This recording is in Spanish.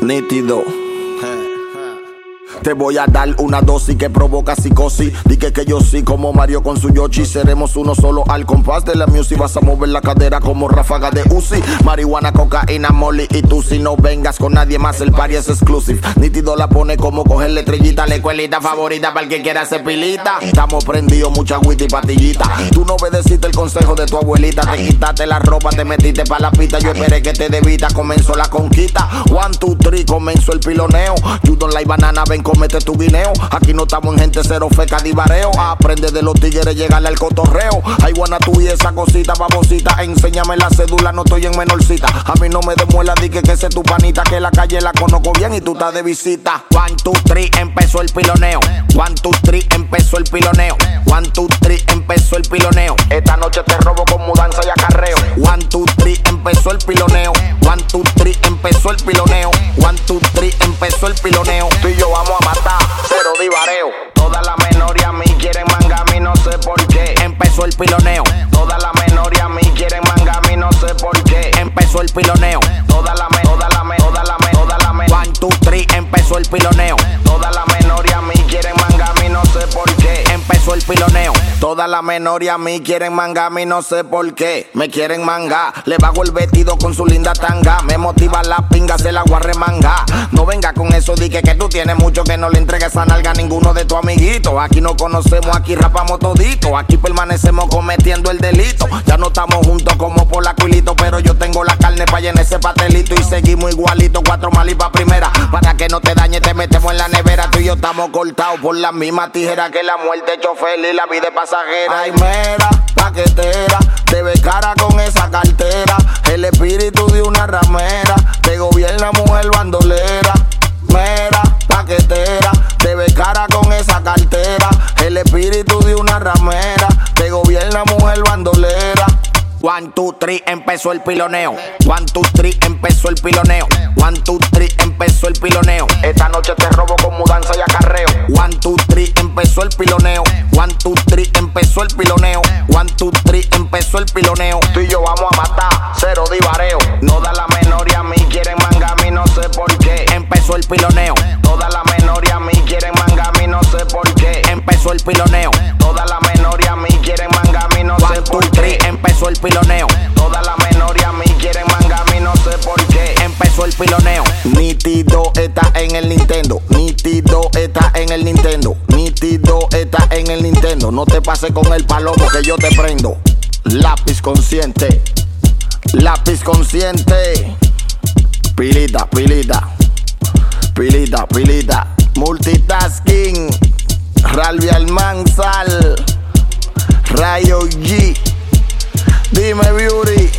Nítido. Te voy a dar una dosis que provoca psicosis. Dije que yo sí, como Mario con su Yoshi. Seremos uno solo al compás de la music. Vas a mover la cadera como ráfaga de Uzi. Marihuana, cocaína, molly y tú si no vengas con nadie más, el party es exclusive. Nítido la pone como coger la estrellita. La escuelita favorita para el que quiera hacer pilita. Estamos prendidos, mucha agüita y patillita. Tú no obedeciste el consejo de tu abuelita. Te quitaste la ropa, te metiste pa' la pista. Yo esperé que te debita, comenzó la conquista. 1, 2, 3, comenzó el piloneo. You don't like banana, ven comete tu guineo. Aquí no estamos en gente cero feca divareo. Aprende de los tigres, llegarle al cotorreo. Ay, guana tú y esa cosita babosita. Enséñame la cédula, no estoy en menorcita. A mí no me demuela, di que ese es tu panita. Que la calle la conozco bien y tú estás de visita. 1, 2, 3, empezó el piloneo. 1, 2, 3, empezó el piloneo. 1, 2, 3, empezó el piloneo. Esta noche te robo con mudanza y acarreo. 1, 2, 3, empezó el piloneo. 1, 2, 3, empezó el piloneo. 1, 2, 3, empezó el piloneo. Tú y yo vamos a matar, cero divareo. Toda la menor y a mí quieren manga, a mí no sé por qué. Empezó el piloneo. Toda la menor y a mí quieren manga, a mí no sé por qué. Empezó el piloneo. Toda la 1, 2, 3, empezó el piloneo. Toda la menor y a mí quieren manga, a mí no sé por qué. Empezó el piloneo. Toda la menor y a mí quieren manga, a mí no sé por qué. Me quieren manga, le bajo el vestido con su linda tanga. Me motiva la pinga, se la voy a remanga. No venga con eso, di que tú tienes mucho, que no le entregues esa nalga a ninguno de tus amiguitos. Aquí no conocemos, aquí rapamos todito. Aquí permanecemos cometiendo el delito. Ya no estamos juntos como por la cuilito, pero yo tengo la carne pa' llenar ese pastelito. Y seguimos igualito, 4 malis pa' primera. Para que no te dañe te metemos en la nevera. Tú y yo estamos cortados por la misma tijera que la muerte, chofer y la vida es pasajera. Ay, mera, paquetera, te ves cara con esa cartera. El espíritu de una ramera, te gobierna mujer bandolera. Mera, paquetera, te ves cara con esa cartera. El espíritu de una ramera, te gobierna mujer bandolera. 1, 2, 3, empezó el piloneo. 1, 2, 3, empezó el piloneo. 1, 2, 3, empezó el piloneo. Esta noche te robo con mudanza y acarreo. 1, 2, 3, empezó el piloneo. 1, 2, 3, empezó el piloneo. 1, 2, 3, empezó el piloneo. Tú y yo vamos a matar, cero divareo. No da la menor y a mí quieren manga, a mí no sé por qué. Empezó el piloneo. Toda la menor y a mí quieren manga, a mí no sé por qué. Empezó el piloneo. Toda la menor y a mí quieren manga, a mí no sé por qué. Empezó el piloneo. Toda la menor y a mí quieren manga, a mí no sé por qué. Empezó el piloneo. Nítido está en el Nintendo. Nítido está en el Nintendo. Nítido está en el Nintendo. No te pases con el palomo que yo te prendo. Lápiz consciente. Lápiz consciente. Pilita, pilita. Pilita, pilita. Multitasking. Ralvi Almanzal. Rayo G. Dime Beauty.